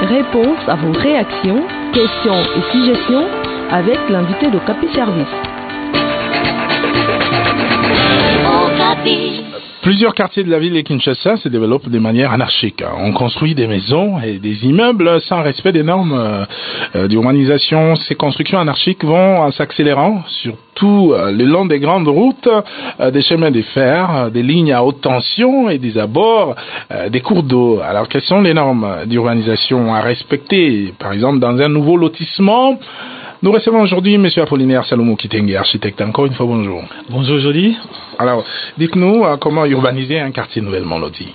Réponse à vos réactions, questions et suggestions avec l'invité de Capi Service. Plusieurs quartiers de la ville de Kinshasa se développent de manière anarchique. On construit des maisons et des immeubles sans respect des normes d'urbanisation. Ces constructions anarchiques vont en s'accélérant, surtout le long des grandes routes, des chemins de fer, des lignes à haute tension et des abords des cours d'eau. Alors, quelles sont les normes d'urbanisation à respecter, par exemple, dans un nouveau lotissement? Nous recevons aujourd'hui M. Apollinaire Salomon Kitenge, architecte. Encore une fois, bonjour. Bonjour, Jody. Alors, dites-nous comment urbaniser un quartier nouvellement loti.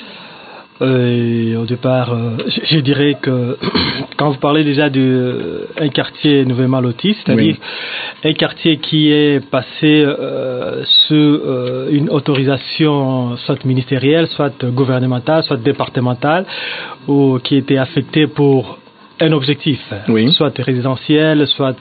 Au départ, je dirais que quand vous parlez déjà d'un quartier nouvellement loti, c'est-à-dire un quartier qui est passé sous une autorisation soit ministérielle, soit gouvernementale, soit départementale, ou qui était affecté pour un objectif, soit résidentiel, soit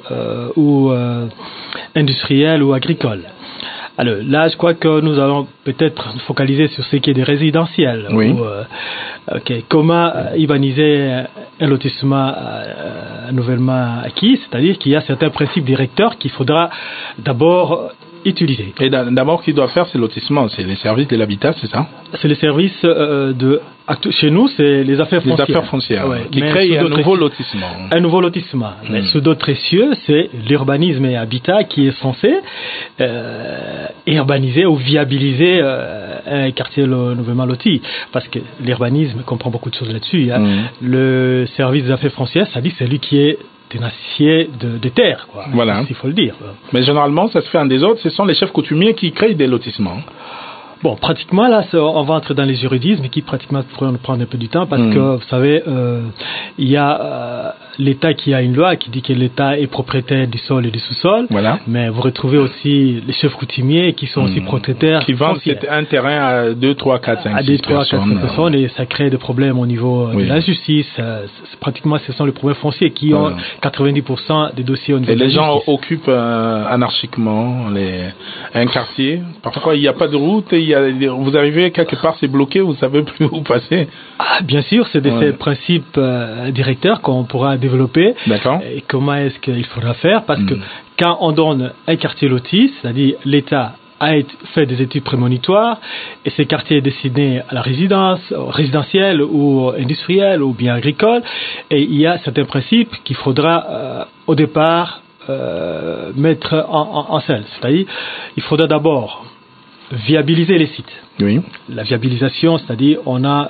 industriel ou agricole. Alors là, je crois que nous allons peut-être nous focaliser sur ce qui est des résidentiels. Comment urbaniser un lotissement nouvellement acquis, c'est-à-dire qu'il y a certains principes directeurs qu'il faudra d'abord utiliser. Et d'abord, qui doit faire ces lotissements? C'est les services de l'habitat, c'est ça? C'est les services chez nous, c'est les affaires foncières. Les affaires foncières, qui créent un nouveau lotissement. Un nouveau lotissement. Mais sous d'autres cieux, c'est l'urbanisme et habitat qui est censé urbaniser ou viabiliser un quartier nouvellement loti. Parce que l'urbanisme comprend beaucoup de choses là-dessus. Le service des affaires foncières, ça dit c'est lui qui est tenacier de terre, quoi. Voilà. Il faut le dire. Mais généralement, ça se fait en désordre. Ce sont les chefs coutumiers qui créent des lotissements. Bon, pratiquement, là, on va entrer dans les juridismes qui pratiquement pourraient nous prendre un peu du temps parce que, vous savez, il y a l'État qui a une loi qui dit que l'État est propriétaire du sol et du sous-sol. Voilà. Mais vous retrouvez aussi les chefs coutumiers qui sont aussi propriétaires. Qui vendent un terrain à 2, 3, 4, 5, 6 personnes. Et ça crée des problèmes au niveau de la justice. Pratiquement, ce sont les problèmes fonciers qui ont 90% des dossiers au niveau de la justice. Et les gens occupent anarchiquement un quartier. Parfois, il n'y a pas de route. Vous arrivez quelque part, c'est bloqué, vous savez plus où passer. Bien sûr, c'est ces principes directeurs qu'on pourra développer. D'accord. Et comment est-ce qu'il faudra faire? Parce que quand on donne un quartier loti, c'est-à-dire l'État a fait des études prémonitoires et ces quartiers est destiné à la résidentielle ou industrielle ou bien agricole, et il y a certains principes qu'il faudra au départ mettre en scène. C'est-à-dire, il faudra d'abord viabiliser les sites. Oui. La viabilisation, c'est-à-dire on a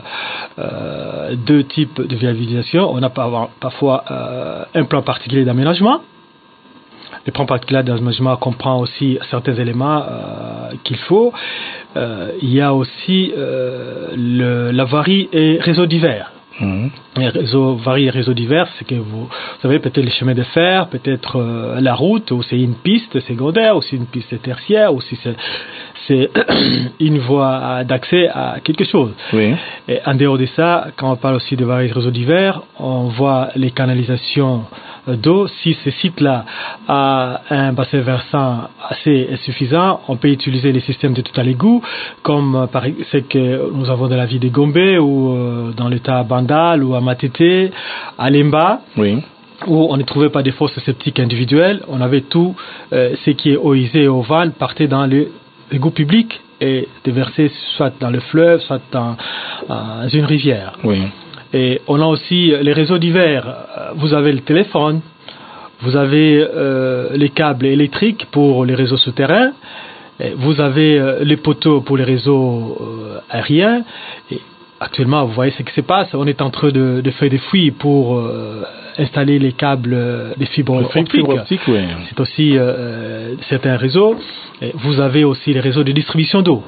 deux types de viabilisation. On a parfois un plan particulier d'aménagement. Le plan particulier d'aménagement comprend aussi certains éléments qu'il faut. Il y a aussi la voirie et réseaux divers. Varie et réseaux divers, c'est que vous savez peut-être les chemins de fer, peut-être la route, ou c'est une piste secondaire, ou c'est une piste tertiaire, ou si c'est une voie d'accès à quelque chose. Oui. Et en dehors de ça, quand on parle aussi de varie et réseaux divers, on voit les canalisations d'eau. Si ce site-là a un bassin versant assez suffisant, on peut utiliser les systèmes de tout à l'égout, comme ce que nous avons dans la ville de Gombe ou dans l'état à Bandal ou à Matete, à Lemba. Oui. Où on ne trouvait pas des fosses septiques individuelles. On avait tout ce qui est eau usée et eau vanne partait dans l'égout public et déversé soit dans le fleuve, soit dans une rivière. Oui. Et on a aussi les réseaux divers. Vous avez le téléphone, vous avez les câbles électriques pour les réseaux souterrains, et vous avez les poteaux pour les réseaux aériens. Et actuellement, vous voyez ce qui se passe. On est en train de faire des fouilles pour installer les câbles, les fibres optiques. Oui. C'est aussi certains réseaux. Et vous avez aussi les réseaux de distribution d'eau.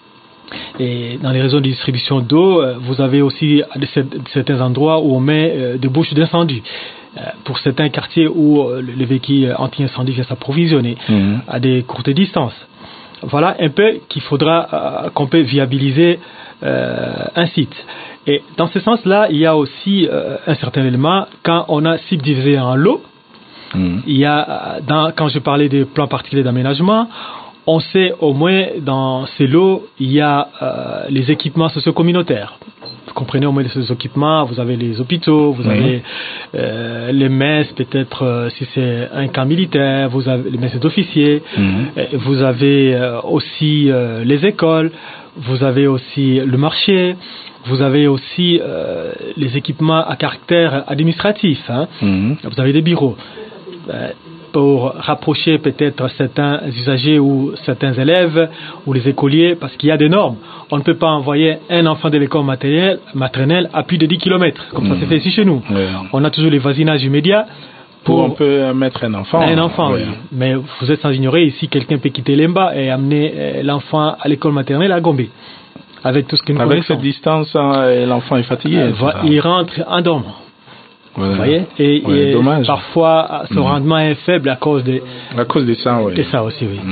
Et dans les réseaux de distribution d'eau, vous avez aussi certains endroits où on met des bouches d'incendie. Pour certains quartiers où le véhicule anti-incendie vient s'approvisionner à des courtes distances. Voilà un peu qu'il faudra qu'on peut viabiliser un site. Et dans ce sens-là, il y a aussi un certain élément. Quand on a subdivisé en lots, il y a, quand je parlais des plans particuliers d'aménagement, on sait au moins dans ces lots, il y a les équipements socio-communautaires. comprenez au moins de ces équipements, vous avez les hôpitaux, vous avez les messes, peut-être si c'est un camp militaire, vous avez les messes d'officiers, vous avez aussi les écoles, vous avez aussi le marché, vous avez aussi les équipements à caractère administratif, hein. Vous avez des bureaux. Pour rapprocher peut-être certains usagers ou certains élèves ou les écoliers, parce qu'il y a des normes. On ne peut pas envoyer un enfant de l'école maternelle à plus de 10 km, comme ça c'est fait ici chez nous. On a toujours les voisinages immédiats. On peut mettre un enfant. Un enfant, oui. Mais vous êtes sans ignorer, ici, quelqu'un peut quitter Lemba et amener l'enfant à l'école maternelle à Gombe. Avec tout ce que nous connaissons. Avec cette distance, l'enfant est fatigué. Il rentre en dormant. Voilà. Vous voyez, et dommage. Parfois, son rendement est faible à cause de ça, oui. De ça aussi, oui.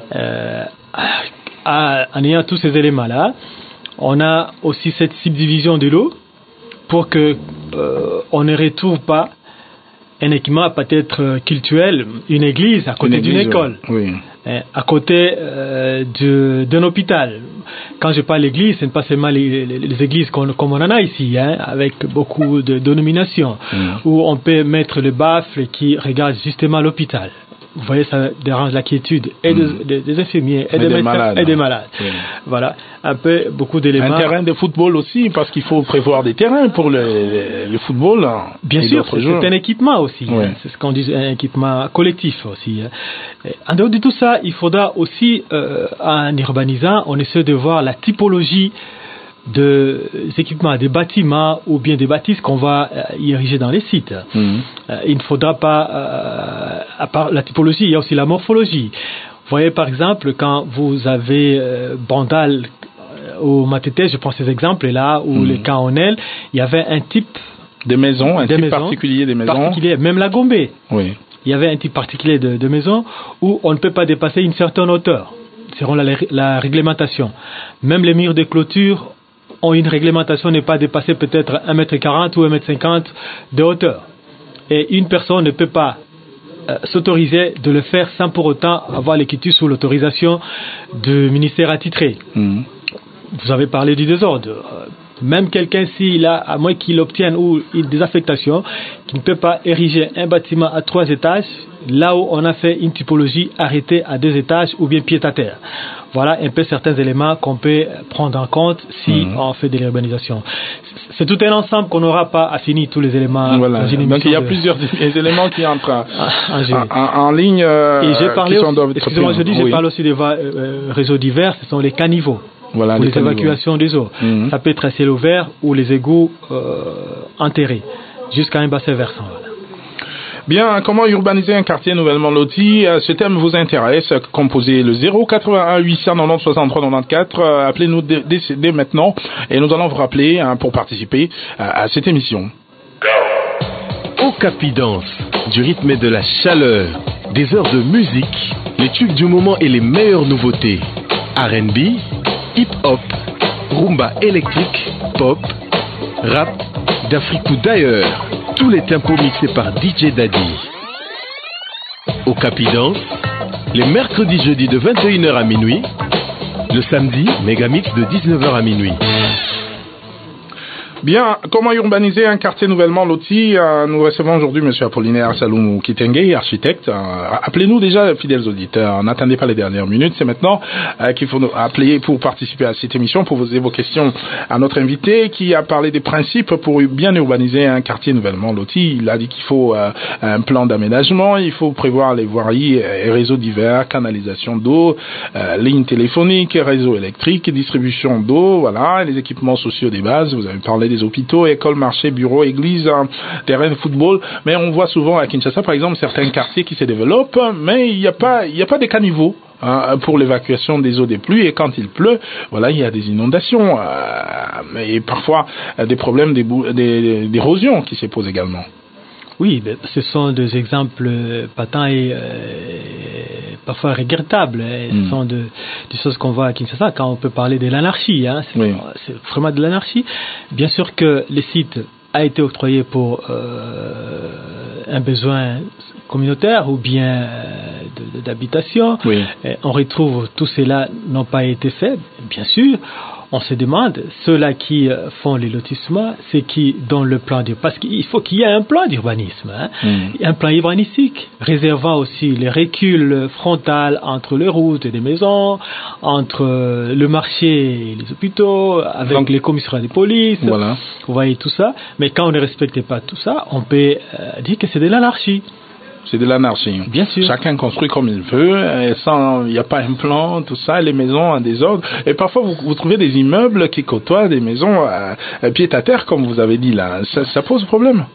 En ayant tous ces éléments-là, on a aussi cette subdivision de l'eau pour que on ne retrouve pas un équipement peut-être cultuel, une église à côté d'une école, à côté d'un hôpital. Quand je parle d'église, ce n'est pas seulement les églises comme on en a ici, hein, avec beaucoup de dénominations, où on peut mettre le baffle qui regarde justement l'hôpital. Vous voyez, ça dérange la quiétude et des infirmiers et des médecins malades, et des malades. Voilà, un peu beaucoup d'éléments. Un terrain de football aussi, parce qu'il faut prévoir des terrains pour le football. Bien sûr, c'est un équipement aussi. Hein, c'est ce qu'on dit, un équipement collectif aussi. Hein. En dehors de tout ça, il faudra aussi, en urbanisant, on essaie de voir la typologie des équipements, des bâtiments ou bien des bâtisses qu'on va y ériger dans les sites. Il ne faudra pas, à part la typologie, il y a aussi la morphologie. Vous voyez par exemple, quand vous avez Bandal au Matete, je prends ces exemples-là, ou les Kaonel, il y avait un type de maison, un type particulier des maisons. Même la Gombe. Oui. Il y avait un type particulier de maison où on ne peut pas dépasser une certaine hauteur, selon la réglementation. Même les murs de clôture ont une réglementation, n'est pas dépasser peut-être 1,40 m ou 1,50 m de hauteur. Et une personne ne peut pas s'autoriser de le faire sans pour autant avoir l'écriture sous l'autorisation du ministère attitré. Vous avez parlé du désordre. Même quelqu'un, s'il a, à moins qu'il obtienne ou des affectations, qui ne peut pas ériger un bâtiment à 3 étages, là où on a fait une typologie arrêtée à 2 étages ou bien pied à terre. Voilà un peu certains éléments qu'on peut prendre en compte si on fait de l'urbanisation. C'est tout un ensemble qu'on n'aura pas à finir tous les éléments. Voilà. Donc il y a plusieurs éléments qui entrent en ligne. Et j'ai parlé je parle aussi des réseaux divers, ce sont les caniveaux. Voilà, pour les évacuations des eaux. Ça peut être à ciel ouvert ou les égouts enterrés jusqu'à un bassin versant. Voilà. Bien, comment urbaniser un quartier nouvellement loti? Ce thème vous intéresse? Composez le 081 890 63 94. Appelez-nous dès maintenant et nous allons vous rappeler pour participer à cette émission. Okapi Danse, du rythme et de la chaleur, des heures de musique, les tubes du moment et les meilleures nouveautés. R&B, hip-hop, rumba électrique, pop, rap, d'Afrique ou d'ailleurs. Tous les tempos mixés par DJ Daddy. Okapi Danse, les mercredis jeudis de 21h à minuit, le samedi, Megamix de 19h à minuit. Bien, comment urbaniser un quartier nouvellement loti? Nous recevons aujourd'hui M. Apollinaire Saloum Kitenge, architecte. Appelez-nous déjà, fidèles auditeurs. N'attendez pas les dernières minutes. C'est maintenant qu'il faut nous appeler pour participer à cette émission, pour poser vos questions à notre invité qui a parlé des principes pour bien urbaniser un quartier nouvellement loti. Il a dit qu'il faut un plan d'aménagement, il faut prévoir les voiries et réseaux divers, canalisation d'eau, lignes téléphoniques, réseaux électriques, distribution d'eau, voilà, les équipements sociaux des bases. Vous avez parlé des hôpitaux, écoles, marchés, bureaux, églises, terrains de football. Mais on voit souvent à Kinshasa, par exemple, certains quartiers qui se développent, mais il n'y a pas des caniveaux pour l'évacuation des eaux des pluies. Et quand il pleut, voilà, il y a des inondations et parfois des problèmes d'érosion qui se posent également. Oui, ce sont des exemples patents et parfois regrettables. Ce sont des choses qu'on voit à Kinshasa quand on peut parler de l'anarchie. Hein. C'est vraiment de l'anarchie. Bien sûr que le site a été octroyé pour un besoin communautaire ou bien d'habitation. On retrouve tout cela n'ont pas été fait, bien sûr. on se demande, ceux-là qui font les lotissements, c'est qui dans le plan parce qu'il faut qu'il y ait un plan d'urbanisme, hein, un plan urbanistique, réservant aussi les reculs frontaux entre les routes et les maisons, entre le marché et les hôpitaux, avec donc, les commissariats de police, voilà. Vous voyez tout ça. Mais quand on ne respecte pas tout ça, on peut dire que c'est de l'anarchie. C'est de l'anarchie. Bien sûr. Chacun construit comme il veut, sans, il n'y a pas un plan, tout ça, les maisons en désordre. Et parfois, vous trouvez des immeubles qui côtoient des maisons pied à terre, comme vous avez dit là. Ça pose problème?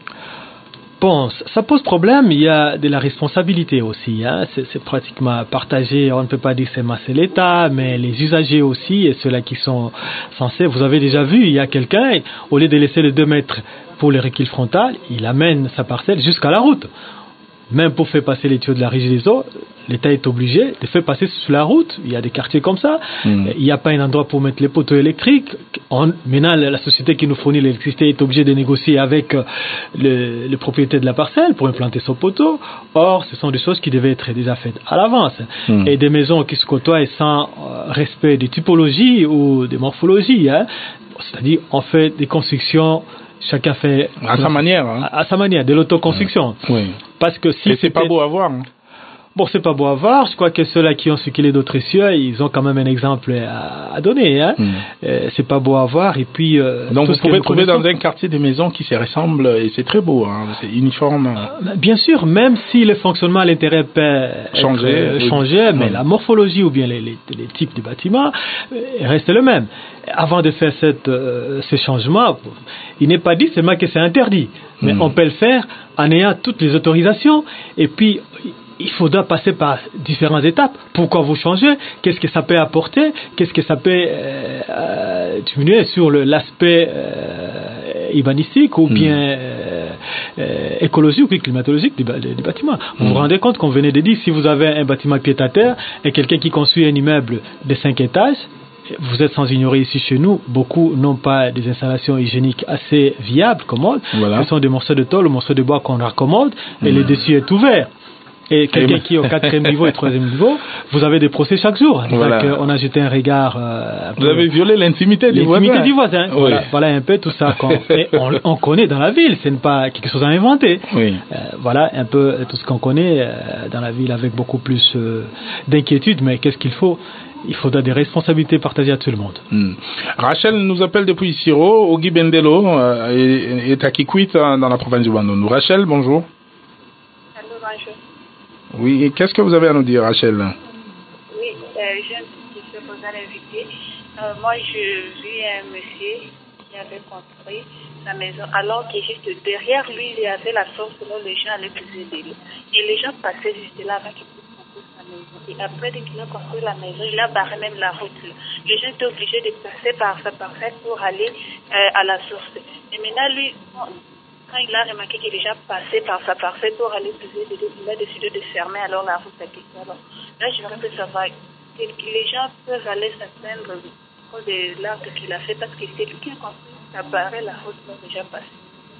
Bon, ça pose problème. Il y a de la responsabilité aussi. Hein. C'est pratiquement partagé. On ne peut pas dire que c'est l'État, mais les usagers aussi et ceux-là qui sont censés. Vous avez déjà vu, il y a quelqu'un, au lieu de laisser les 2 mètres pour le recul frontal, il amène sa parcelle jusqu'à la route. Même pour faire passer les tuyaux de la régie des eaux, l'État est obligé de faire passer sur la route. Il y a des quartiers comme ça. Il n'y a pas un endroit pour mettre les poteaux électriques. Maintenant, la société qui nous fournit l'électricité est obligée de négocier avec le propriétaire de la parcelle pour implanter son poteau. Or, ce sont des choses qui devaient être déjà faites à l'avance. Et des maisons qui se côtoient sans respect des typologies ou des morphologies. Hein. C'est-à-dire, on fait des constructions... Chacun fait à sa manière, hein. À sa manière, de l'autoconstruction. Oui. Parce que si c'est pas beau à voir. Hein. Bon, c'est pas beau à voir. Je crois que ceux-là qui ont succulé d'autres cieux, ils ont quand même un exemple à donner. Hein. C'est pas beau à voir. Et puis donc vous pouvez trouver dans un quartier des maisons qui se ressemblent et c'est très beau. Hein. C'est uniforme. Bien sûr, même si le fonctionnement à l'intérieur peut changer, mais la morphologie ou bien les types de bâtiments restent le même. Avant de faire ces changements, il n'est pas dit seulement que c'est interdit, mais on peut le faire en ayant toutes les autorisations. Et puis il faudra passer par différentes étapes. Pourquoi vous changez? Qu'est-ce que ça peut apporter? Qu'est-ce que ça peut diminuer sur l'aspect urbanistique ou bien écologique ou climatologique du bâtiment? Vous vous rendez compte qu'on venait de dire, si vous avez un bâtiment pied-à-terre et quelqu'un qui construit un immeuble de 5 étages, vous êtes sans ignorer ici chez nous, beaucoup n'ont pas des installations hygiéniques assez viables, commodes. Voilà. Ce sont des morceaux de tôle ou morceaux de bois qu'on raccommode et le dessus est ouvert. Et quelqu'un qui est au 4e niveau et 3e niveau, vous avez des procès chaque jour. Voilà. On a jeté un regard. Vous avez violé l'intimité du voisin. L'intimité du voisin. Oui. Voilà un peu tout ça. On connaît dans la ville, ce n'est pas quelque chose à inventer. Oui. Voilà un peu tout ce qu'on connaît dans la ville avec beaucoup plus d'inquiétude. Mais qu'est-ce qu'il faut? Il faudra des responsabilités partagées à tout le monde. Rachel nous appelle depuis Siro. Ogi Bendelo est à Kikwit dans la province du Bandundu. Rachel, bonjour. Allô, bonjour. Oui, qu'est-ce que vous avez à nous dire, Rachel? Oui, j'ai une petite question pour l'inviter. Moi, je vis un monsieur qui avait construit sa maison, alors que juste derrière lui, il y avait la source où les gens allaient puiser de l'eau. Et les gens passaient juste là avant qu'il puisse construire sa maison. Et après, dès qu'il a construit la maison, il a barré même la route. Les gens étaient obligés de passer par sa parcelle pour aller à la source. Et maintenant, lui... Quand il a remarqué que les gens passaient par sa parcelle pour aller puiser de l'eau, il a décidé de fermer alors la route à question. Alors, là, j'aimerais savoir que les gens peuvent aller s'atteindre de l'acte qu'il a fait parce que c'est lui qui a construit, a barré la route pour les gens passer.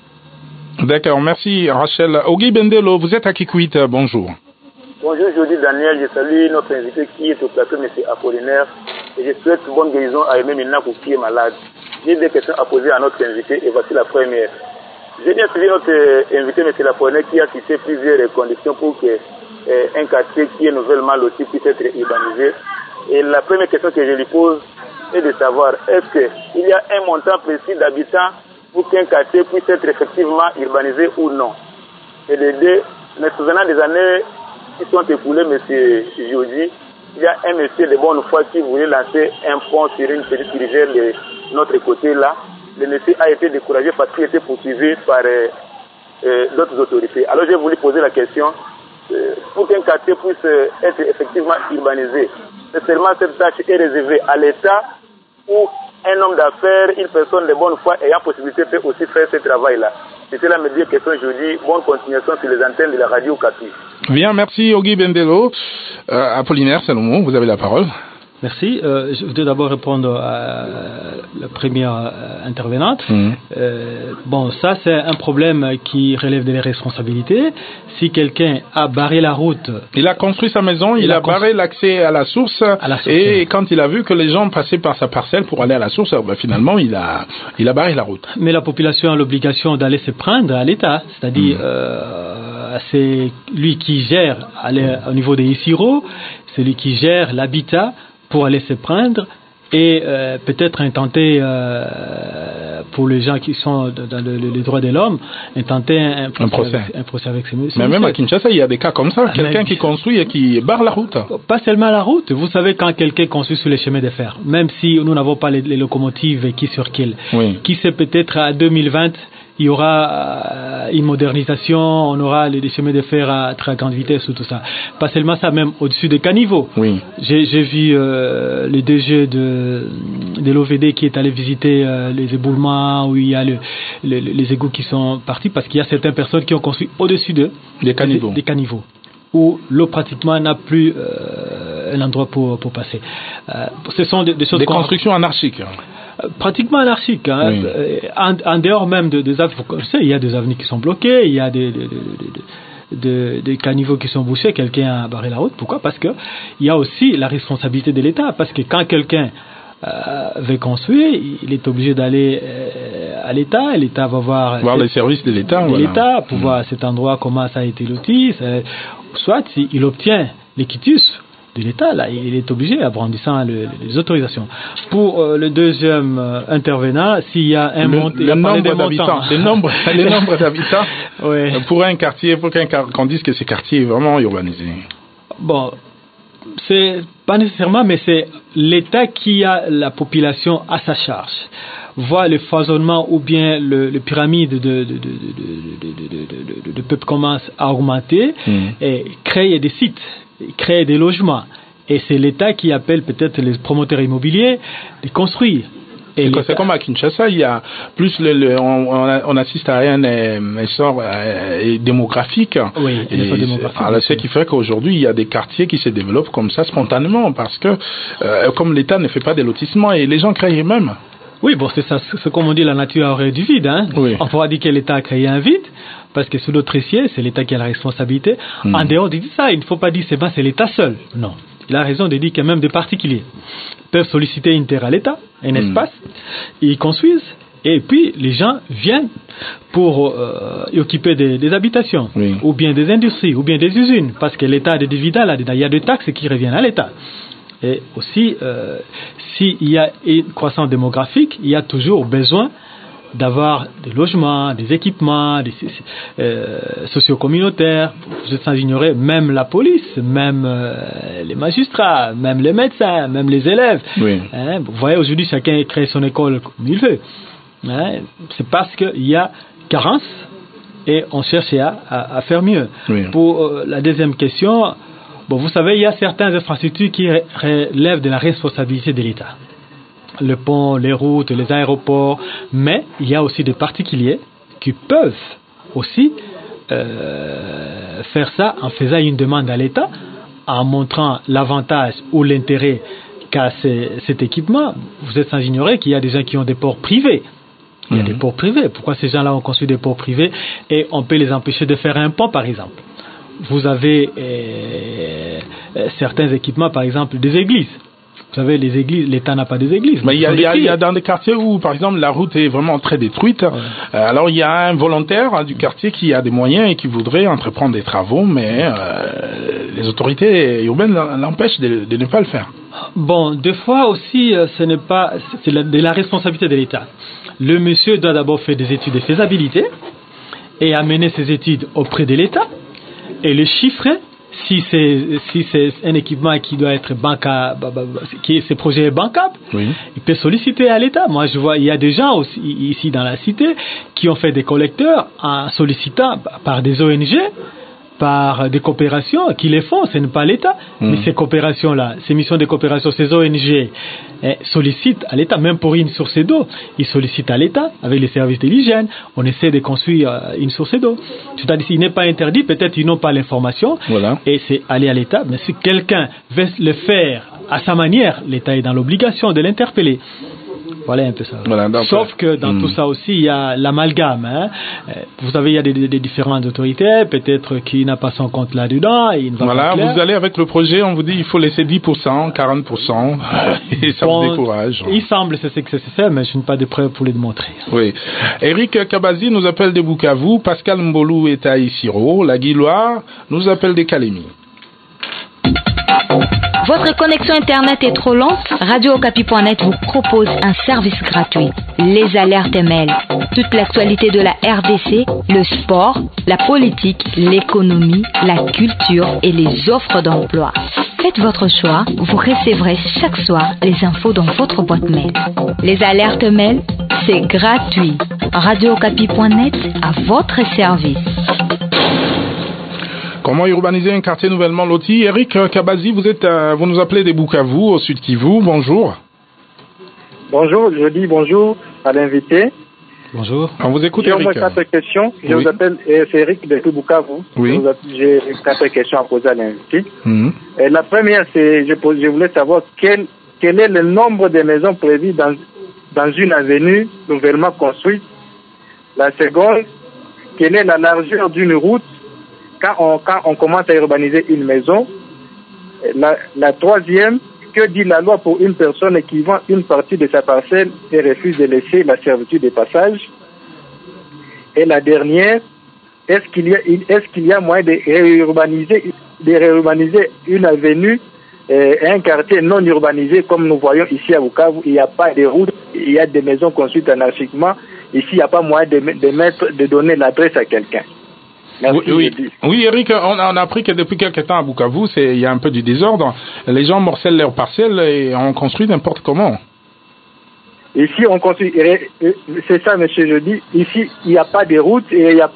D'accord, merci Rachel. Ogi Bendelo, vous êtes à Kikwit, bonjour. Bonjour, je dis Daniel, je salue notre invité qui est au plateau, M. Apollinaire, et je souhaite bonne guérison à Aimé Minakou qui est malade. J'ai des questions à poser à notre invité et voici la première. J'ai bien suivi notre invité, M. Laponnet, qui a cité plusieurs conditions pour qu'un quartier qui est nouvellement loti puisse être urbanisé. Et la première question que je lui pose est de savoir, est-ce qu'il y a un montant précis d'habitants pour qu'un quartier puisse être effectivement urbanisé ou non? Et de deux, me souvenant des années qui sont écoulées, M. Jodi, il y a un monsieur de bonne foi qui voulait lancer un pont sur une petite rivière de notre côté là. Le monsieur a été découragé parce qu'il était poursuivi par d'autres autorités. Alors j'ai voulu poser la question, pour qu'un quartier puisse être effectivement urbanisé, c'est seulement cette tâche est réservée à l'État ou un homme d'affaires, une personne de bonne foi ayant possibilité peut aussi faire ce travail-là. C'était là mes deux questions, je dis bonne continuation sur les antennes de la radio Okapi. Bien, merci Ogi Bendelo. Apollinaire Salomon, vous avez la parole. Merci. Je voudrais d'abord répondre à la première intervenante. Bon, ça c'est un problème qui relève des responsabilités. Si quelqu'un a barré la route... Il a construit sa maison, il a barré l'accès à la source, et quand il a vu que les gens passaient par sa parcelle pour aller à la source, ben, finalement il a barré la route. Mais la population a l'obligation d'aller se prendre à l'État, c'est-à-dire c'est lui qui gère au niveau des ICIRO, c'est lui qui gère l'habitat pour aller se prendre et peut-être intenter pour les gens qui sont dans les droits de l'homme, intenter un procès avec ces messieurs. Mais même à Kinshasa, il y a des cas comme ça, quelqu'un qui construit et qui barre la route. Pas seulement la route, vous savez quand quelqu'un construit sur les chemins de fer, même si nous n'avons pas les locomotives qui circulent, qui sait peut-être à 2020 il y aura une modernisation, on aura les chemins de fer à très grande vitesse ou tout ça. Pas seulement ça, même au-dessus des caniveaux. Oui. J'ai vu le DG de l'OVD qui est allé visiter les éboulements où il y a les égouts qui sont partis parce qu'il y a certaines personnes qui ont construit au-dessus d'eux des caniveaux où l'eau pratiquement n'a plus un endroit pour passer. Ce sont des choses... Des constructions anarchiques. Pratiquement anarchique, en dehors même des avenues. Vous savez, il y a des avenues qui sont bloquées, il y a des caniveaux qui sont bouchés, quelqu'un a barré la route. Pourquoi? Parce que il y a aussi la responsabilité de l'État. Parce que quand quelqu'un veut construire, il est obligé d'aller à l'État, et l'État va voir les services de l'État, pour voir cet endroit comment ça a été loti. Soit s'il obtient les quitus de l'État, là, il est obligé, brandissant les autorisations. Pour le deuxième intervenant, s'il y a le nombre d'habitants pour un quartier, pour qu'on dise que ce quartier est vraiment urbanisé. Bon, c'est pas nécessairement, mais c'est l'État qui a la population à sa charge. Voit le foisonnement ou bien le pyramide de peuple commence à augmenter et créer des sites, créer des logements. Et c'est l'État qui appelle peut-être les promoteurs immobiliers de construire. C'est comme à Kinshasa, il y a plus on assiste à un essor démographique. Oui, alors, ce qui fait qu'aujourd'hui il y a des quartiers qui se développent comme ça spontanément parce que comme l'État ne fait pas de lotissement et les gens créent eux-mêmes. Oui, bon, c'est ça, c'est comme on dit, la nature a horreur du vide. Oui. On pourra dire que l'État a créé un vide, parce que sous notre essier, c'est l'État qui a la responsabilité. En dehors de ça, il ne faut pas dire c'est l'État seul. Non. Il a raison de dire que même des particuliers peuvent solliciter une terre à l'État, un espace, ils construisent, et puis les gens viennent pour y occuper des habitations, ou bien des industries, ou bien des usines, parce que l'État a des dividendes là-dedans, il y a des taxes qui reviennent à l'État. Et aussi, s'il y a une croissance démographique, il y a toujours besoin d'avoir des logements, des équipements, des socio-communautaires. Vous êtes sans ignorer, même la police, même les magistrats, même les médecins, même les élèves. Oui. Vous voyez, aujourd'hui, chacun crée son école comme il veut. C'est parce qu'il y a carence et on cherche à faire mieux. Oui. Pour la deuxième question, bon, vous savez, il y a certaines infrastructures qui relèvent de la responsabilité de l'État. Le pont, les routes, les aéroports, mais il y a aussi des particuliers qui peuvent aussi faire ça en faisant une demande à l'État, en montrant l'avantage ou l'intérêt qu'a cet équipement. Vous êtes sans ignorer qu'il y a des gens qui ont des ports privés. Il y a des ports privés. Pourquoi ces gens-là ont construit des ports privés et on peut les empêcher de faire un pont, par exemple? Vous avez certains équipements, par exemple des églises. Vous savez, les églises, l'État n'a pas des églises. Mais il y a dans des quartiers où, par exemple, la route est vraiment très détruite. Alors, il y a un volontaire du quartier qui a des moyens et qui voudrait entreprendre des travaux, mais les autorités urbaines l'empêchent de ne pas le faire. Bon, des fois aussi, c'est de la responsabilité de l'État. Le monsieur doit d'abord faire des études de faisabilité et amener ses études auprès de l'État et les chiffrer. Si c'est un équipement qui doit être bancable, ce projet est bancable, il peut solliciter à l'État. Moi, je vois, il y a des gens aussi, ici dans la cité qui ont fait des collecteurs en sollicitant par des ONG, par des coopérations qui les font, ce n'est pas l'État. Mais ces coopérations-là, ces missions de coopération, ces ONG sollicitent à l'État, même pour une source d'eau, ils sollicitent à l'État avec les services de l'hygiène. On essaie de construire une source d'eau. C'est-à-dire, s'il n'est pas interdit, peut-être ils n'ont pas l'information, et c'est aller à l'État. Mais si quelqu'un veut le faire à sa manière, l'État est dans l'obligation de l'interpeller. Voilà un peu ça. Voilà, donc, sauf que dans tout ça aussi, il y a l'amalgame. Hein. Vous savez, il y a des différentes autorités, peut-être qui n'a pas son compte là-dedans. Et il ne va voilà, pas clair. vous allez avec le projet, on vous dit il faut laisser 10%, 40%, et ça vous décourage. Il semble que c'est ce que c'est fait, mais je n'ai pas de preuves pour le démontrer. Oui. Eric Kabazi nous appelle de Bukavu, Pascal Mbolou est à Isiro, la Guilloire nous appelle des Kalemi. Votre connexion Internet est trop lente? Radio-Okapi.net vous propose un service gratuit. Les alertes mail. Toute l'actualité de la RDC, le sport, la politique, l'économie, la culture et les offres d'emploi. Faites votre choix, vous recevrez chaque soir les infos dans votre boîte mail. Les alertes mail, c'est gratuit. Radio-Okapi.net à votre service. Comment urbaniser un quartier nouvellement loti? Eric Kabazi, vous nous appelez des Bukavu, au Sud Kivu. Bonjour. Bonjour, je dis bonjour à l'invité. Bonjour. On vous écoute, Eric. J'ai 4 questions. Je vous appelle, c'est Eric de Bukavu. Oui. J'ai 4 questions à poser à l'invité. Mm-hmm. La première, c'est, je voulais savoir quel est le nombre de maisons prévues dans une avenue nouvellement construite. La seconde, quelle est la largeur d'une route quand on commence à urbaniser une maison. La troisième, que dit la loi pour une personne qui vend une partie de sa parcelle et refuse de laisser la servitude de passage? Et la dernière, est-ce qu'il y a moyen de réurbaniser une avenue et un quartier non urbanisé comme nous voyons ici à Bukavu? Il n'y a pas de route, il y a des maisons construites anarchiquement. Ici, il n'y a pas moyen de donner l'adresse à quelqu'un. Merci, oui, Eric, on a appris que depuis quelques temps à Bukavu, il y a un peu du désordre. Les gens morcellent leurs parcelles et on construit n'importe comment. Ici, on construit, c'est ça, monsieur, je dis, ici, il n'y a pas de route et il n'y a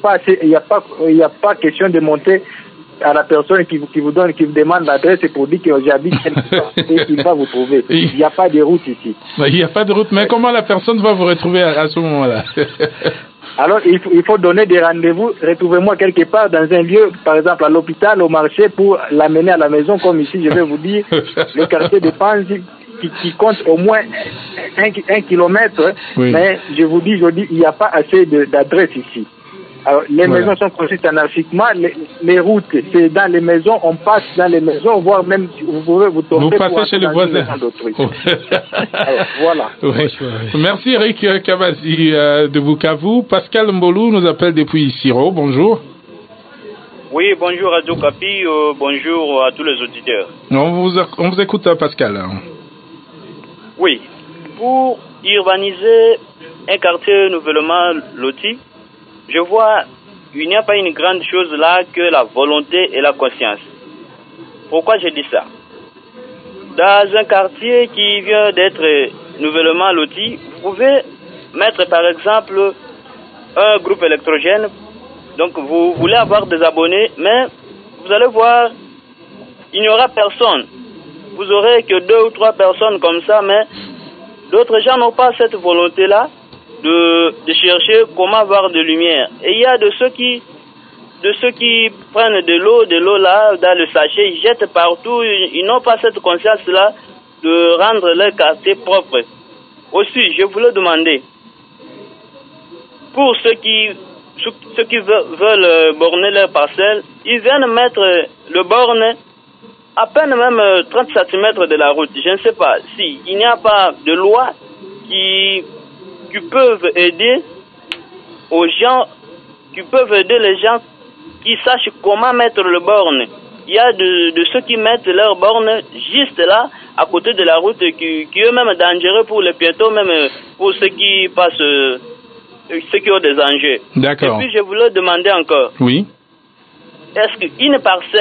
pas question de monter à la personne qui vous demande l'adresse et pour dire que j'habite quelque part et il va vous trouver. Il n'y a pas de route ici. Il n'y a pas de route, mais comment la personne va vous retrouver à ce moment-là? Alors, il faut donner des rendez-vous. Retrouvez-moi quelque part dans un lieu, par exemple à l'hôpital, au marché, pour l'amener à la maison, comme ici, je vais vous dire, le quartier de Panzi, qui compte au moins 1 kilomètre. Oui. Mais je vous dis, il n'y a pas assez d'adresses ici. Alors, les maisons sont construites anarchiquement, les routes, c'est dans les maisons, on passe dans les maisons, voire même, vous pouvez vous tomber. Vous passez chez les voisins. Alors, voilà. Oui. Merci Eric Kabazi de Bukavu. Pascal Mbolou nous appelle depuis Siro. Bonjour. Oui, bonjour Radio Kapi, bonjour à tous les auditeurs. On vous écoute, Pascal. Oui. Pour urbaniser un quartier nouvellement loti, je vois, il n'y a pas une grande chose là que la volonté et la conscience. Pourquoi je dis ça? Dans un quartier qui vient d'être nouvellement loti, vous pouvez mettre par exemple un groupe électrogène. Donc vous voulez avoir des abonnés, mais vous allez voir, il n'y aura personne. Vous aurez que 2 ou 3 personnes comme ça, mais d'autres gens n'ont pas cette volonté-là de chercher comment avoir de lumière. Et il y a de ceux qui prennent de l'eau là dans le sachet, ils jettent partout, ils n'ont pas cette conscience-là de rendre leur quartier propre. Aussi, je voulais demander, pour ceux qui veulent borner leur parcelle, ils viennent mettre le borne à peine même 30 cm de la route. Je ne sais pas si il n'y a pas de loi qui peuvent aider aux gens, qui peuvent aider les gens qui sachent comment mettre le borne. Il y a de ceux qui mettent leur borne juste là, à côté de la route, qui eux-mêmes dangereux pour les piétons, même pour ceux qui passent, ceux qui ont des enjeux. D'accord. Et puis je voulais demander encore. Oui. Est-ce qu'une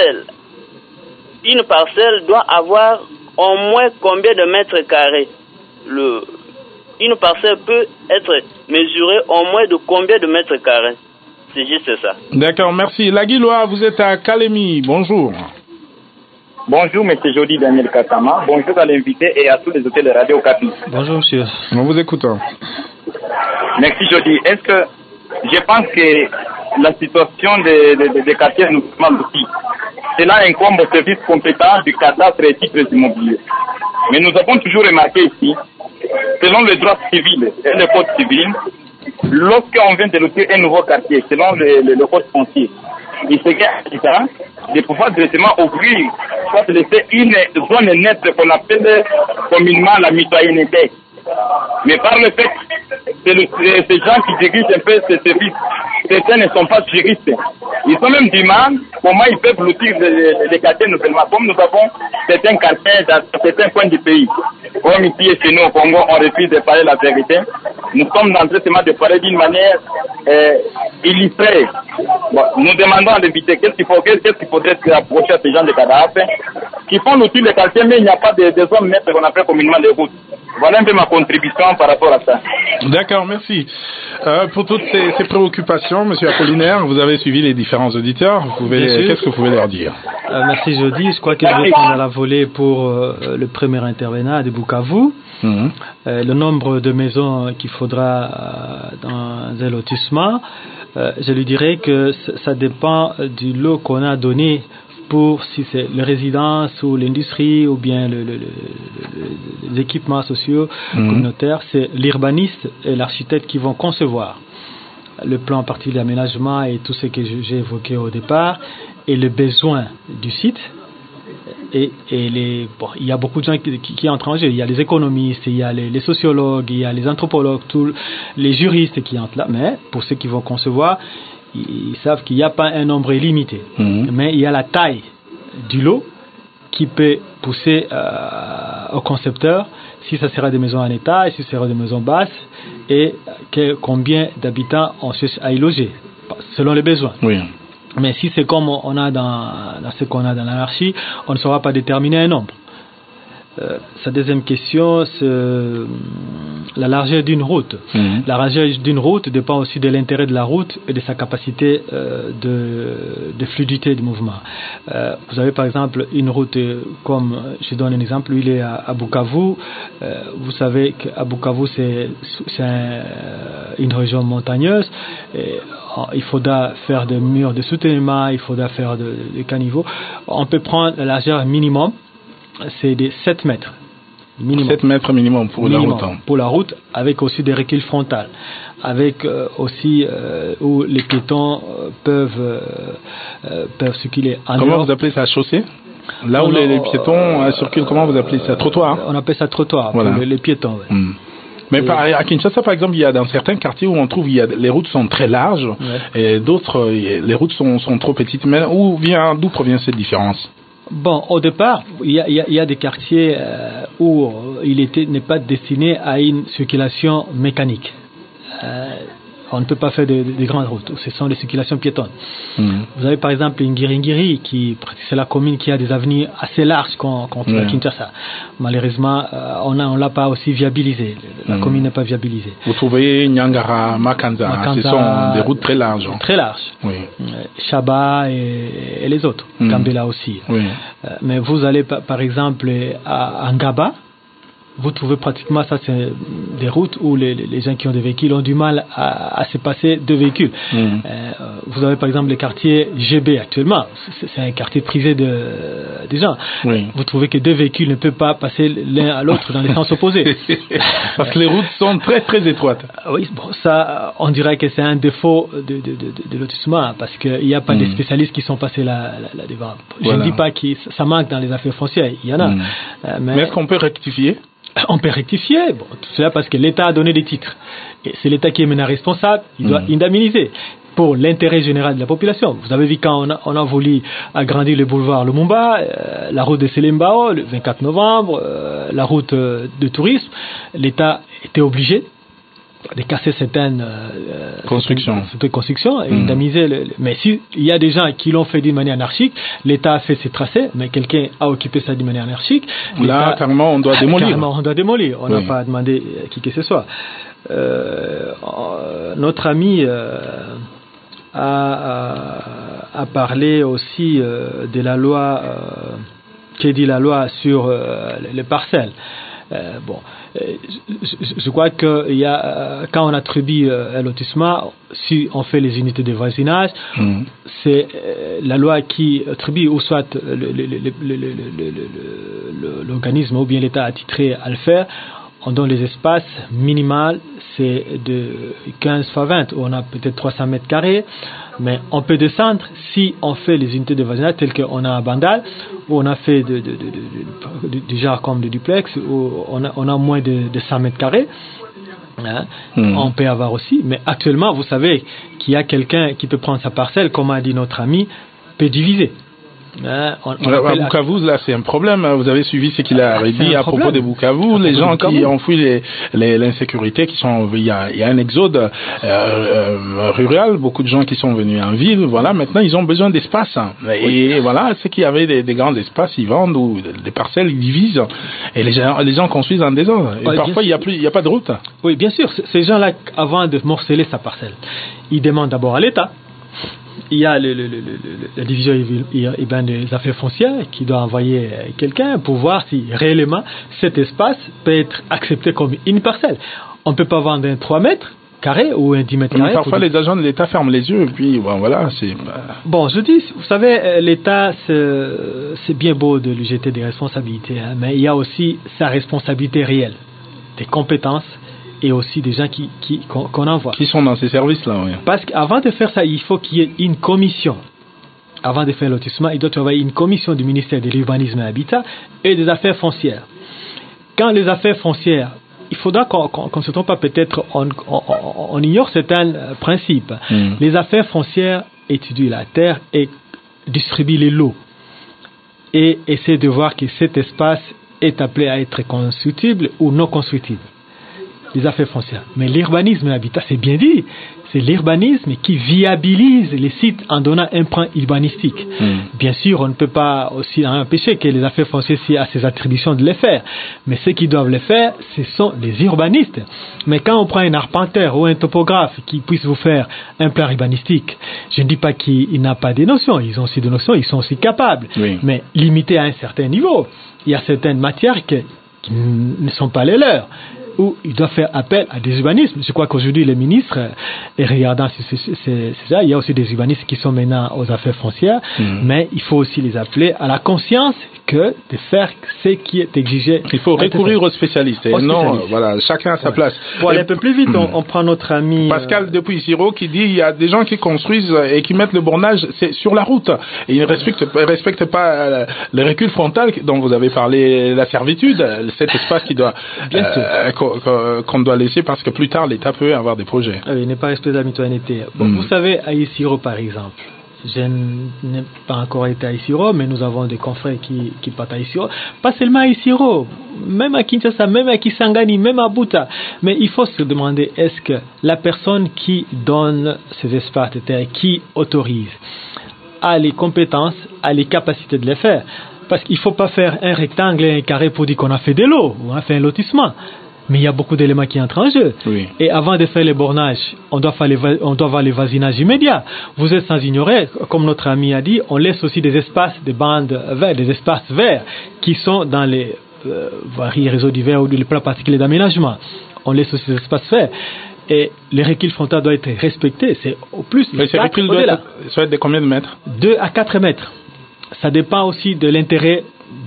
parcelle doit avoir au moins combien de mètres carrés? Une parcelle peut être mesurée au moins de combien de mètres carrés? C'est juste ça. D'accord, merci. La Guilloire, vous êtes à Kalemi. Bonjour. Bonjour, M. Jody Daniel Katama. Bonjour à l'invité et à tous les hôtels de Radio Kapi. Bonjour, monsieur. On vous écoute. Merci, Jody. Est-ce que je pense que la situation des quartiers nous manque aussi. Cela incombe au service compétent du cadastre et titres immobiliers. Mais nous avons toujours remarqué ici, selon le droit civil et le code civil, lorsqu'on vient de lotir un nouveau quartier, selon le code foncier, il serait important de pouvoir directement ouvrir, soit laisser une zone nette qu'on appelle communément la mitoyenneté. Mais par le fait que ces gens qui dirigent un peu ces services, certains ne sont pas juristes. Ils sont même du mal comment ils peuvent lotir les quartiers nouvellement. Comme nous avons certains quartiers dans certains coins du pays. Comme ici et chez nous au Congo, on refuse de parler la vérité. Nous sommes dans le traitement de parler d'une manière illustrée. Bon, nous demandons à l'invité qu'est-ce qu'il faudrait approcher à ces gens de cadavres qui font lotir les quartiers, mais il n'y a pas de zones nettes qu'on appelle communément les routes. Voilà un peu ma contribution par rapport à ça. D'accord, merci. Pour toutes ces préoccupations, Monsieur Apollinaire, vous avez suivi les différents auditeurs. Qu'est-ce que vous pouvez leur dire? Merci Jody. Je crois que je vais prendre à la volée pour le premier intervenant de Bukavu. Le nombre de maisons qu'il faudra dans un lotissement, je lui dirais que ça dépend du lot qu'on a donné pour si c'est les résidences ou l'industrie ou bien les équipements sociaux communautaires. C'est l'urbaniste et l'architecte qui vont concevoir le plan à partir de l'aménagement et tout ce que j'ai évoqué au départ et le besoin du site. Et il y a beaucoup de gens qui entrent en jeu. Il y a les économistes, il y a les sociologues, il y a les anthropologues, tous les juristes qui entrent là. Mais pour ceux qui vont concevoir, ils savent qu'il n'y a pas un nombre illimité. Mais il y a la taille du lot qui peut pousser au concepteur si ça sera des maisons en étage, si ça sera des maisons basses et combien d'habitants on cherche à y loger selon les besoins. Oui. Mais si c'est comme on a dans ce qu'on a dans l'anarchie, on ne saura pas déterminer un nombre. Sa deuxième question, c'est la largeur d'une route. La largeur d'une route dépend aussi de l'intérêt de la route et de sa capacité de fluidité du mouvement. Vous avez par exemple une route, comme je donne un exemple, il est à Bukavu. Vous savez qu'à Bukavu, c'est une région montagneuse. Et il faudra faire des murs de soutènement, il faudra faire des caniveaux. On peut prendre la largeur minimum. C'est de 7 mètres. Minimum. 7 mètres minimum pour la route. Pour la route, avec aussi des reculs frontales. Avec aussi où les piétons peuvent circuler. Comment vous appelez ça, chaussée? Là où les piétons circulent, comment vous appelez ça? Trottoir? On appelle ça trottoir, voilà. Pour les piétons. Ouais. Mais à Kinshasa, par exemple, il y a dans certains quartiers où on trouve les routes sont très larges et d'autres, les routes sont trop petites. Mais d'où provient cette différence? Bon, au départ, il y a des quartiers où il n'est pas destiné à une circulation mécanique. On ne peut pas faire de grandes routes. Ce sont des circulations piétonnes. Vous avez par exemple Ngiri, c'est la commune qui a des avenues assez larges qu'on trouve à Kinshasa. Malheureusement, on l'a pas aussi viabilisé. La commune n'est pas viabilisée. Vous trouvez Nyangara, Makanza, ce sont des routes très larges. Très larges. Oui. Chaba et les autres. Gambela aussi. Oui. Mais vous allez par exemple à Ngaba. Vous trouvez pratiquement ça, c'est des routes où les gens qui ont des véhicules ont du mal à se passer de véhicules. Vous avez par exemple le quartier GB actuellement, c'est un quartier privé des gens. Vous trouvez que 2 véhicules ne peuvent pas passer l'un à l'autre dans les sens opposés. Parce que les routes sont très très étroites. Oui, bon, ça, on dirait que c'est un défaut de lotissement parce qu'il n'y a pas de spécialistes qui sont passés là devant. Je ne dis pas que ça manque dans les affaires foncières, il y en a. Mais est-ce qu'on peut rectifier? On peut rectifier, tout cela parce que l'État a donné des titres. Et c'est l'État qui est maintenant responsable, il doit indemniser pour l'intérêt général de la population. Vous avez vu quand on a voulu agrandir le boulevard Lumumba, la route de Selembao, le 24 novembre, la route de tourisme, l'État était obligé de casser certaines constructions et indemniser. Mais s'il y a des gens qui l'ont fait d'une manière anarchique, l'État a fait ses tracés, mais quelqu'un a occupé ça d'une manière anarchique. Là, carrément, on doit démolir. On n'a pas demandé qui que ce soit. Notre ami a parlé aussi de la loi, qui dit la loi sur les parcelles. je crois que quand on attribue un lotissement, si on fait les unités de voisinage, c'est la loi qui attribue ou soit l'organisme ou bien l'État attitré à le faire. On donne les espaces minimales, c'est de 15 fois 20, où on a peut-être 300 mètres carrés, mais on peut descendre si on fait les unités de voisinage telles qu'on a à Bandal, où on a fait du genre comme de duplex, où on a moins de 100 mètres carrés. Hein? On peut avoir aussi, mais actuellement, vous savez qu'il y a quelqu'un qui peut prendre sa parcelle, comme a dit notre ami, peut diviser. À Bukavu, là, c'est un problème. Vous avez suivi ce qu'il a dit à propos de Bukavu. Les gens qui ont fui l'insécurité, il y a un exode rural, beaucoup de gens qui sont venus en ville. Voilà, maintenant, ils ont besoin d'espace. Et voilà, ceux qui avaient des grands espaces, ils vendent ou des parcelles, ils divisent. Et les gens construisent en désordre. Et parfois, il y a pas de route. Oui, bien sûr. Ces gens-là, avant de morceler sa parcelle, ils demandent d'abord à l'État. Il y a la division urbaine des affaires foncières qui doit envoyer quelqu'un pour voir si réellement cet espace peut être accepté comme une parcelle. On ne peut pas vendre un 3 mètres carrés ou un 10 mètres carrés. Parfois, les agents de l'État ferment les yeux et puis voilà. Bon, je dis, vous savez, l'État, c'est bien beau de lui jeter des responsabilités, hein, mais il y a aussi sa responsabilité réelle, des compétences. Et aussi des gens qu'on envoie. Qui sont dans ces services-là, oui. Parce qu'avant de faire ça, il faut qu'il y ait une commission. Avant de faire le lotissement, il doit y avoir une commission du ministère de l'Urbanisme et Habitat et des Affaires foncières. Quand les affaires foncières, il faudra qu'on ne se trompe pas, peut-être on ignore certains principes. Les affaires foncières étudient la terre et distribuent les lots. Et essaient de voir que cet espace est appelé à être constructible ou non constructible. Les affaires foncières. Mais l'urbanisme et l'habitat, c'est bien dit. C'est l'urbanisme qui viabilise les sites en donnant un point urbanistique. Bien sûr, on ne peut pas aussi empêcher que les affaires foncières aient ces attributions de les faire. Mais ceux qui doivent les faire, ce sont les urbanistes. Mais quand on prend un arpenteur ou un topographe qui puisse vous faire un plan urbanistique, je ne dis pas qu'il n'a pas des notions. Ils ont aussi des notions, ils sont aussi capables. Oui. Mais limité à un certain niveau. Il y a certaines matières qui ne sont pas les leurs, où il doit faire appel à des urbanistes. Je crois qu'aujourd'hui, les ministres, et regardant ça, il y a aussi des urbanistes qui sont maintenant aux affaires foncières, mais il faut aussi les appeler à la conscience que de faire ce qui est exigé. Il faut recourir aux spécialistes. Non, voilà, chacun à sa place. Pour aller un peu plus vite, on prend notre ami Pascal depuis Siro qui dit il y a des gens qui construisent et qui mettent le bornage sur la route. Et ils ne respectent pas le recul frontal dont vous avez parlé, la servitude, cet espace qui doit qu'on doit laisser parce que plus tard l'État peut avoir des projets. Oui, il n'est pas respecté de la mitoyenneté. Bon, vous savez, à Isiro par exemple, je n'ai pas encore été à Isiro, mais nous avons des confrères qui partent à Isiro. Pas seulement à Isiro, même à Kinshasa, même à Kisangani, même à Buta. Mais il faut se demander, est-ce que la personne qui donne ces espaces de terre, qui autorise, a les compétences, a les capacités de les faire? Parce qu'il ne faut pas faire un rectangle et un carré pour dire qu'on a fait de l'eau, ou on a fait un lotissement. Mais il y a beaucoup d'éléments qui entrent en jeu. Oui. Et avant de faire les bornages, on doit avoir les vasinages immédiats. Vous êtes sans ignorer, comme notre ami a dit, on laisse aussi des espaces, des bandes vertes, des espaces verts qui sont dans les réseaux divers ou les plans particuliers d'aménagement. On laisse aussi des espaces verts. Et les reculs frontaux doivent être respectés. C'est au plus. Mais ces reculs doivent être de combien de mètres? 2 à 4 mètres. Ça dépend aussi de l'intérêt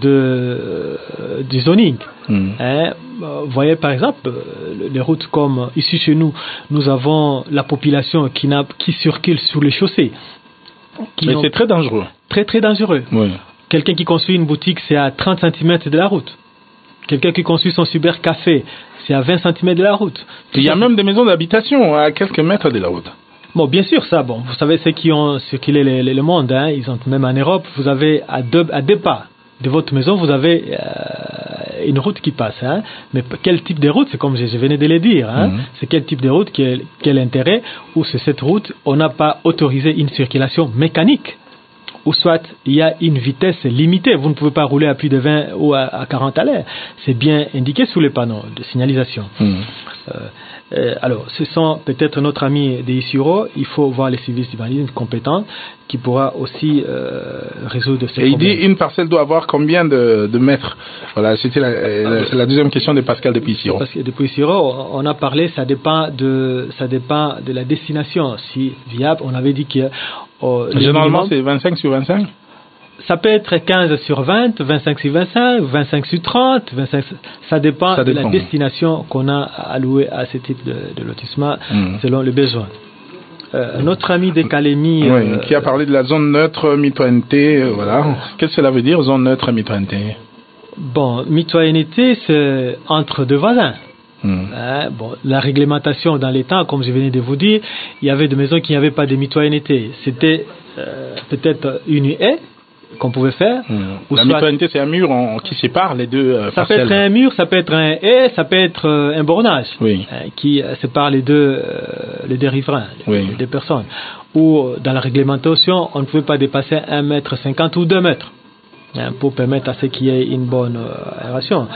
du zoning. Vous voyez par exemple les routes comme ici chez nous, nous avons la population qui circule sur les chaussées. Mais c'est très dangereux. Très très dangereux. Oui. Quelqu'un qui construit une boutique, c'est à 30 cm de la route. Quelqu'un qui construit son cybercafé, c'est à 20 cm de la route. Il y a même des maisons d'habitation à quelques mètres de la route. Bon, bien sûr, ça, bon, vous savez, ceux qui ont circulé le monde, hein, ils ont même en Europe, vous avez à deux pas de votre maison, vous avez une route qui passe. Hein. Mais quel type de route? C'est comme je venais de le dire. Hein. C'est quel type de route, quel intérêt? Ou c'est cette route, on n'a pas autorisé une circulation mécanique. Ou soit, il y a une vitesse limitée. Vous ne pouvez pas rouler à plus de 20 ou à 40 à l'heure. C'est bien indiqué sous les panneaux de signalisation. Alors, ce sont peut-être notre ami de Isiro. Il faut voir les services d'urbanisme compétents qui pourra aussi résoudre ces problèmes. Et il dit une parcelle doit avoir combien de mètres? Voilà, c'est la deuxième question de Pascal depuis Isiro. Parce que depuis Isiro, on a parlé, ça dépend de la destination. Si viable, on avait dit que généralement c'est 25 sur 25. Ça peut être 15 sur 20, 25 sur 25, 25 sur 30, 25, ça dépend de la destination qu'on a allouée à ce type de lotissement selon les besoins. Notre ami de Calémie... qui a parlé de la zone neutre, mitoyenneté, voilà. Qu'est-ce que cela veut dire, zone neutre, mitoyenneté? Bon, mitoyenneté, c'est entre deux voisins. La réglementation dans les temps, comme je venais de vous dire, il y avait des maisons qui n'avaient pas de mitoyenneté. C'était peut-être une haie qu'on pouvait faire. La mitoyenneté, c'est un mur qui sépare les deux ça parcelles. peut être un mur, ça peut être un haie, ça peut être un bornage qui sépare les deux riverains, les deux personnes. Ou dans la réglementation, on ne pouvait pas dépasser 1,50 m ou 2 mètres pour permettre à ce qu'il y ait une bonne aération.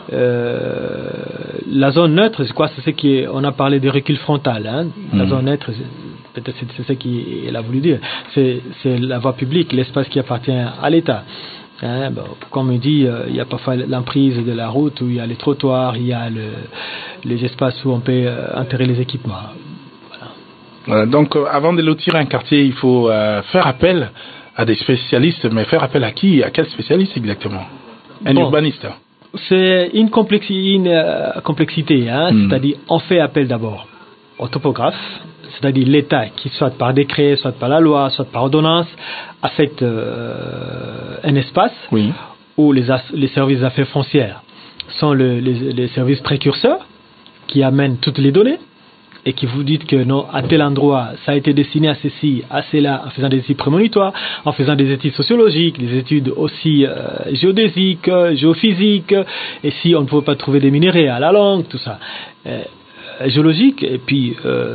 La zone neutre, c'est quoi? C'est ce qu'on a parlé de recul frontal. La zone neutre, peut-être c'est ce qu'il a voulu dire. C'est la voie publique, l'espace qui appartient à l'État. Comme on dit, il y a parfois l'emprise de la route, où il y a les trottoirs, il y a les espaces où on peut enterrer les équipements. Voilà, donc avant de lotir un quartier, il faut faire appel à des spécialistes, mais faire appel à qui? À quel spécialiste exactement? Un urbaniste? C'est une complexité, c'est-à-dire on fait appel d'abord au topographe, c'est-à-dire l'État qui, soit par décret, soit par la loi, soit par ordonnance, affecte un espace où les services d'affaires foncières sont les services précurseurs qui amènent toutes les données et qui vous dites que non, à tel endroit, ça a été destiné à ceci, à cela, en faisant des études prémonitoires, en faisant des études sociologiques, des études aussi géodésiques, géophysiques, et si on ne pouvait pas trouver des minéraux à la longue, tout ça. Géologique, et puis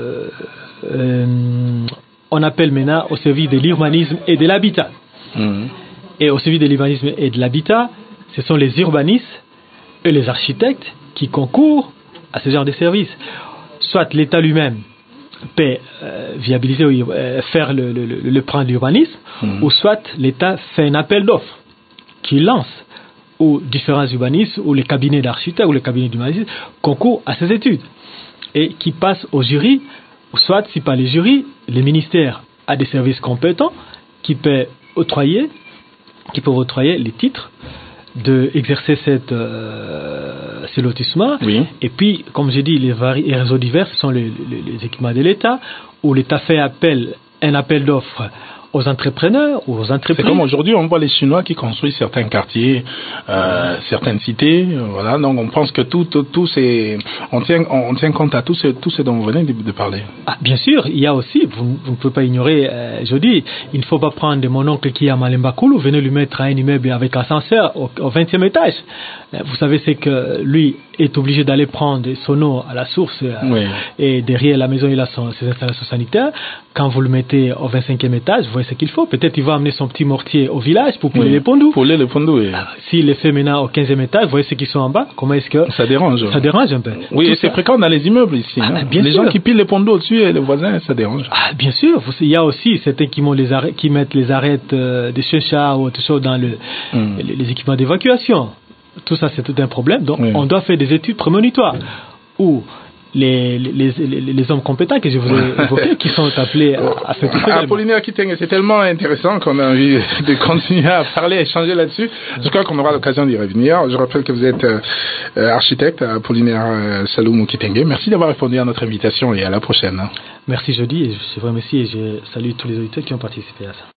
on appelle maintenant au service de l'urbanisme et de l'habitat. Et au service de l'urbanisme et de l'habitat, ce sont les urbanistes et les architectes qui concourent à ce genre de services. Soit l'État lui-même peut viabiliser ou faire le plan d'urbanisme, ou soit l'État fait un appel d'offres qui lance, ou différents urbanistes, ou les cabinets d'architectes, ou les cabinets d'urbanistes concourent à ces études, et qui passent au jury, ou soit, si pas les jurys, les ministères a des services compétents qui peuvent octroyer les titres d'exercer ce lotissement. Et puis, comme j'ai dit, les réseaux divers sont les équipements de l'État, où l'État fait un appel d'offres aux entrepreneurs ou aux entreprises. C'est comme aujourd'hui, on voit les Chinois qui construisent certains quartiers, certaines cités, voilà. Donc on pense que tout c'est, on tient compte à tout ce dont vous venez de parler. Ah, bien sûr, il y a aussi, vous ne pouvez pas ignorer, je dis, il ne faut pas prendre mon oncle qui est à Malembakoulou, venez lui mettre un immeuble avec ascenseur au 20e étage. Vous savez, c'est que lui est obligé d'aller prendre son eau à la source, et derrière la maison il a ses installations sanitaires. Quand vous le mettez au 25e étage, vous voyez ce qu'il faut. Peut-être il va amener son petit mortier au village pour pouler les pondous. Pouler les pondous, s'il les fait maintenant au 15e étage, vous voyez ceux qui sont en bas. Comment est-ce que ça dérange? Ça dérange un peu. Oui, et c'est fréquent dans les immeubles ici. Les gens qui pilent les pondous au-dessus et les voisins, ça dérange. Ah, bien sûr. Il y a aussi certains qui mettent les arêtes des chenchas ou autre chose dans les équipements d'évacuation. Tout ça, c'est tout un problème. Donc, on doit faire des études prémonitoires où les hommes compétents que je vous ai évoqués, qui sont appelés à faire tout ça. Apollinaire Kitenge, c'est tellement intéressant qu'on a envie de continuer à parler, à échanger là-dessus. Je crois qu'on aura l'occasion d'y revenir. Je rappelle que vous êtes architecte, Apollinaire Saloum Kitenge. Merci d'avoir répondu à notre invitation et à la prochaine. Merci, Jody, et je vous remercie et je salue tous les auditeurs qui ont participé à ça.